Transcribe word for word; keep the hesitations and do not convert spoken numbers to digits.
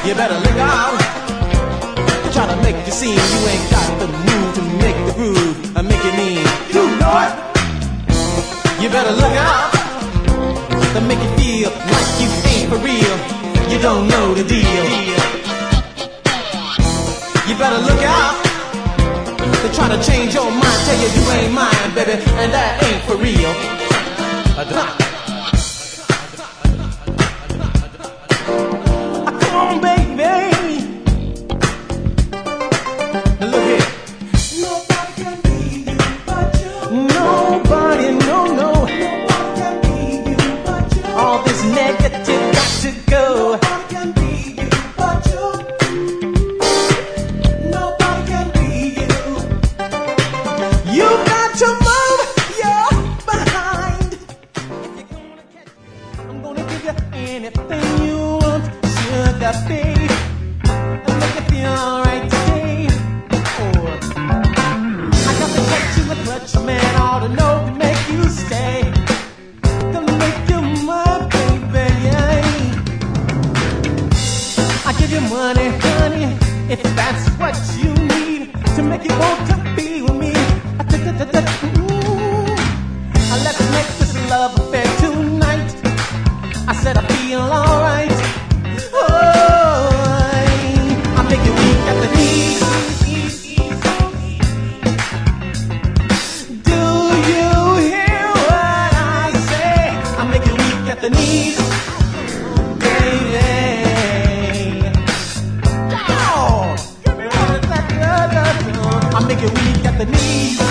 You better look out. Try to make you seem you ain't got the move to make the groove and make it mean. You know it. You better look out. To make you feel like you ain't for real. You don't know the deal. You better look out. They try to change your mind, tell you you ain't mine, baby, and that ain't for real. Huh. Come on, baby. Look here. Nobody can be you but you. Nobody, no, no. Nobody can be you but you. All this negative got to go. Nobody can be you but you. Nobody can be you. You got to move your behind. If you're gonna catch me, I'm gonna give you anything you want, sugar babe, and make you feel alright today. Oh, I got to catch you in the clutch, man, ought to know to make you stay, to make you my baby, yeah. I give you money, honey, if that's what you need to make you want to be with me. Ooh, let's make this love affair tonight. I said I feel alright. Oh, I make you weak at the knees. Do you hear what I say? I make you weak at the knees, baby. Oh, I make you weak at the knees.